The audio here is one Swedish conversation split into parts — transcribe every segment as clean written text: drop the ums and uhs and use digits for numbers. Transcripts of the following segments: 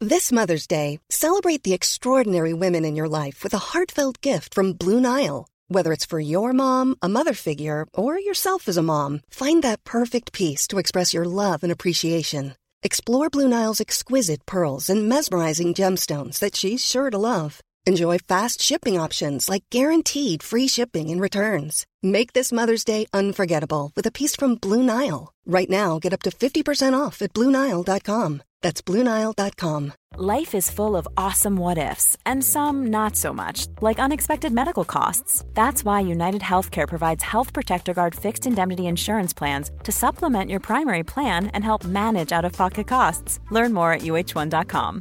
This Mother's Day, celebrate the extraordinary women in your life with a heartfelt gift from Blue Nile. Whether it's for your mom, a mother figure, or yourself as a mom, find that perfect piece to express your love and appreciation. Explore Blue Nile's exquisite pearls and mesmerizing gemstones that she's sure to love. Enjoy fast shipping options like guaranteed free shipping and returns. Make this Mother's Day unforgettable with a piece from Blue Nile. Right now, get up to 50% off at BlueNile.com. That's BlueNile.com. Life is full of awesome what-ifs, and some not so much, like unexpected medical costs. That's why United Healthcare provides Health Protector Guard fixed indemnity insurance plans to supplement your primary plan and help manage out-of-pocket costs. Learn more at UH1.com.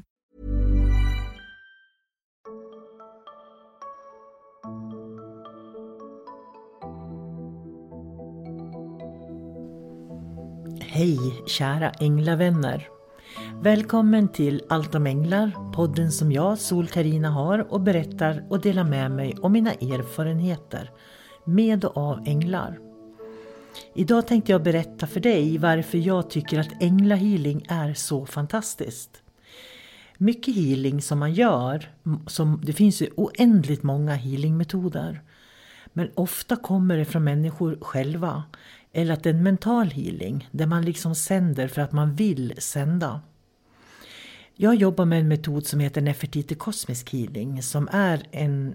Hej kära änglavänner. Välkommen till Allt om änglar, podden som jag, Sol-Carina, har och berättar och delar med mig om mina erfarenheter med och av änglar. Idag tänkte jag berätta för dig varför jag tycker att änglahealing är så fantastiskt. Mycket healing som man gör, det finns ju oändligt många healingmetoder. Men ofta kommer det från människor själva. Eller att det är en mental healing där man liksom sänder för att man vill sända. Jag jobbar med en metod som heter Nefertiti Cosmic Healing, som är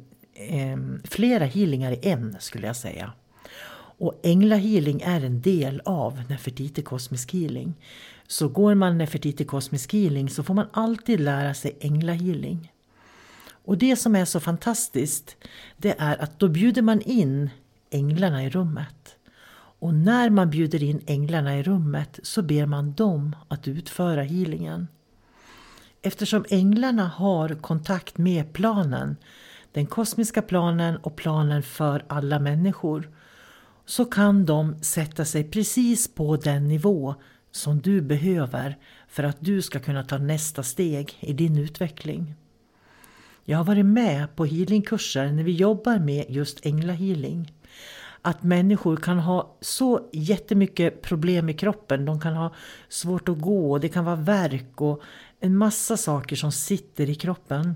flera healingar i en, skulle jag säga. Och änglahealing är en del av Nefertiti Cosmic Healing. Så går man Nefertiti Cosmic Healing så får man alltid lära sig änglahealing. Och det som är så fantastiskt, det är att då bjuder man in änglarna i rummet. Och när man bjuder in änglarna i rummet så ber man dem att utföra healingen. Eftersom änglarna har kontakt med planen, den kosmiska planen och planen för alla människor, så kan de sätta sig precis på den nivå som du behöver för att du ska kunna ta nästa steg i din utveckling. Jag har varit med på healingkurser när vi jobbar med just änglahealing. Att människor kan ha så jättemycket problem i kroppen. De kan ha svårt att gå, det kan vara värk och en massa saker som sitter i kroppen.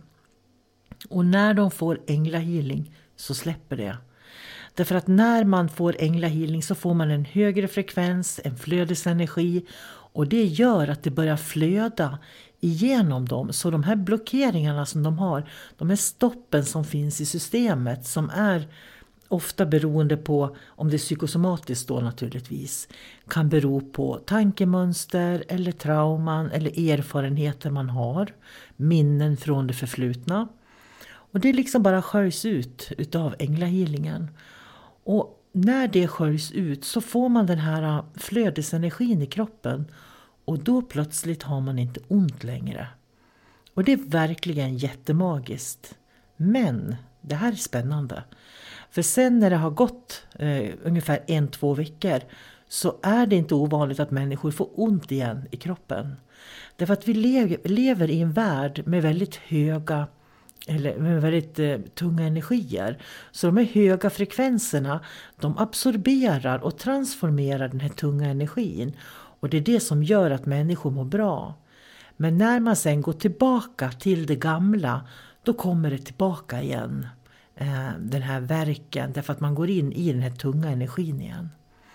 Och när de får änglahealing så släpper det. Därför att när man får änglahealing så får man en högre frekvens, en flödesenergi. Och det gör att det börjar flöda igenom dem. Så de här blockeringarna som de har, de här stoppen som finns i systemet som är ofta beroende på, om det är psykosomatiskt då naturligtvis, kan bero på tankemönster eller trauman eller erfarenheter man har, minnen från det förflutna. Och det liksom bara sköljs ut utav änglahealingen. Och när det sköljs ut så får man den här flödesenergin i kroppen och då plötsligt har man inte ont längre. Och det är verkligen jättemagiskt. Men det här är spännande. För sen när det har gått ungefär 1-2 veckor så är det inte ovanligt att människor får ont igen i kroppen. Därför att vi lever i en värld med väldigt höga eller med väldigt tunga energier. Så de här höga frekvenserna, de absorberar och transformerar den här tunga energin. Och det är det som gör att människor mår bra. Men när man sen går tillbaka till det gamla, då kommer det tillbaka igen. Den här verken, därför att man går in i den här tunga energin igen.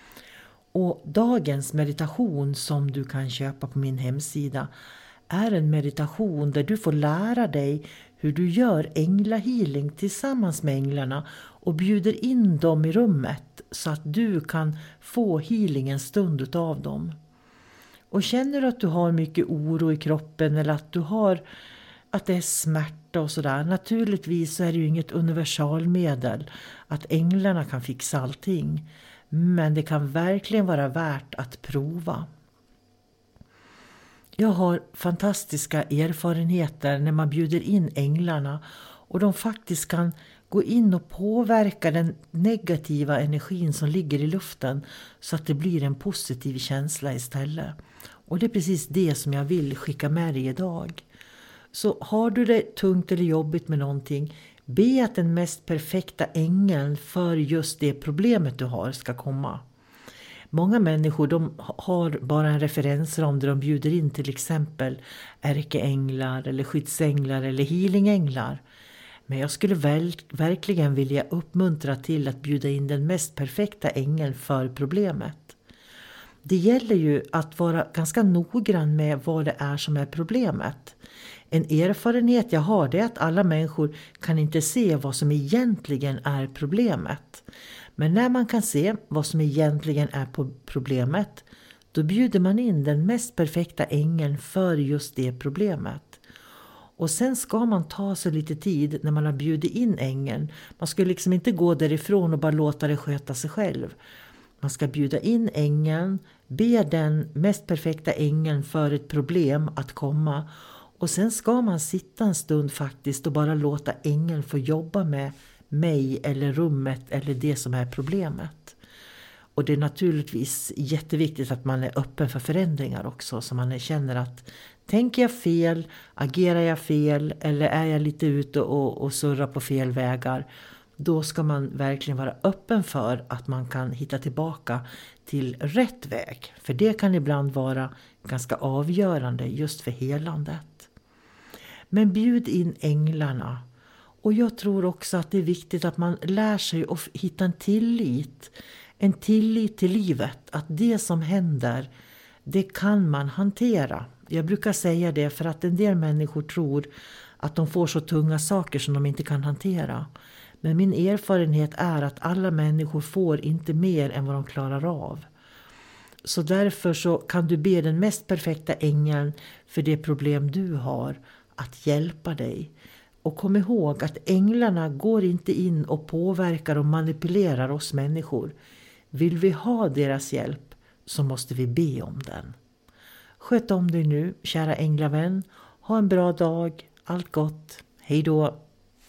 Och dagens meditation som du kan köpa på min hemsida är en meditation där du får lära dig hur du gör änglahealing tillsammans med änglarna och bjuder in dem i rummet så att du kan få healing en stund utav dem. Och känner du att du har mycket oro i kroppen eller att det är smärta och sådär. Naturligtvis så är det ju inget universalmedel att änglarna kan fixa allting. Men det kan verkligen vara värt att prova. Jag har fantastiska erfarenheter när man bjuder in änglarna och de faktiskt kan gå in och påverka den negativa energin som ligger i luften så att det blir en positiv känsla istället. Och det är precis det som jag vill skicka med dig idag. Så har du det tungt eller jobbigt med någonting, be att den mest perfekta ängeln för just det problemet du har ska komma. Många människor de har bara en referensram där de bjuder in till exempel ärkeänglar eller skyddsänglar eller healingänglar. Men jag skulle verkligen vilja uppmuntra till att bjuda in den mest perfekta ängeln för problemet. Det gäller ju att vara ganska noggrann med vad det är som är problemet. En erfarenhet jag har är att alla människor kan inte se vad som egentligen är problemet. Men när man kan se vad som egentligen är problemet, då bjuder man in den mest perfekta ängeln för just det problemet. Och sen ska man ta sig lite tid när man har bjudit in ängeln. Man ska liksom inte gå därifrån och bara låta det sköta sig själv. Man ska bjuda in ängeln, be den mest perfekta ängeln för ett problem att komma. Och sen ska man sitta en stund faktiskt och bara låta ängeln få jobba med mig eller rummet eller det som är problemet. Och det är naturligtvis jätteviktigt att man är öppen för förändringar också. Så man känner att tänker jag fel, agerar jag fel eller är jag lite ute och surrar på fel vägar. Då ska man verkligen vara öppen för att man kan hitta tillbaka till rätt väg. För det kan ibland vara ganska avgörande just för helandet. Men bjud in änglarna. Och jag tror också att det är viktigt att man lär sig att hitta en tillit. En tillit till livet. Att det som händer, det kan man hantera. Jag brukar säga det för att en del människor tror att de får så tunga saker som de inte kan hantera. Men min erfarenhet är att alla människor får inte mer än vad de klarar av. Så därför så kan du be den mest perfekta ängeln för det problem du har att hjälpa dig. Och kom ihåg att änglarna går inte in och påverkar och manipulerar oss människor. Vill vi ha deras hjälp så måste vi be om den. Sköt om dig nu, kära änglavän. Ha en bra dag. Allt gott. Hej då.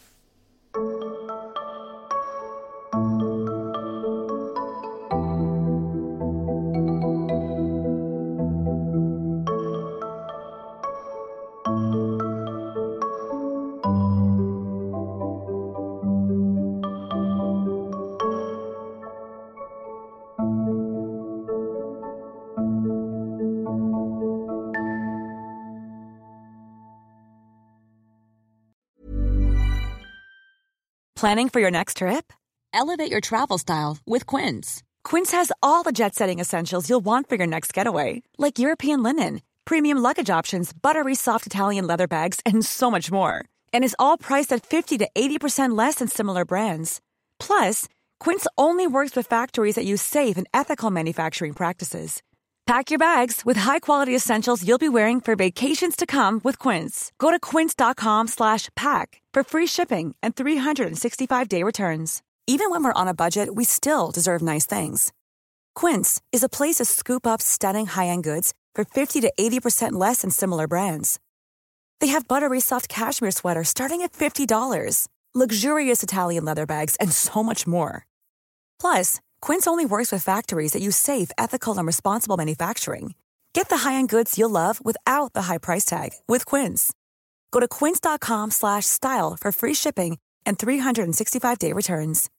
Planning for your next trip? Elevate your travel style with Quince. Quince has all the jet-setting essentials you'll want for your next getaway, like European linen, premium luggage options, buttery soft Italian leather bags, and so much more. And is all priced at 50 to 80% less than similar brands. Plus, Quince only works with factories that use safe and ethical manufacturing practices. Pack your bags with high-quality essentials you'll be wearing for vacations to come with Quince. Go to quince.com/pack for free shipping and 365-day returns. Even when we're on a budget, we still deserve nice things. Quince is a place to scoop up stunning high-end goods for 50 to 80% less than similar brands. They have buttery soft cashmere sweaters starting at $50, luxurious Italian leather bags, and so much more. Plus, Quince only works with factories that use safe, ethical, and responsible manufacturing. Get the high-end goods you'll love without the high price tag with Quince. Go to quince.com/style for free shipping and 365-day returns.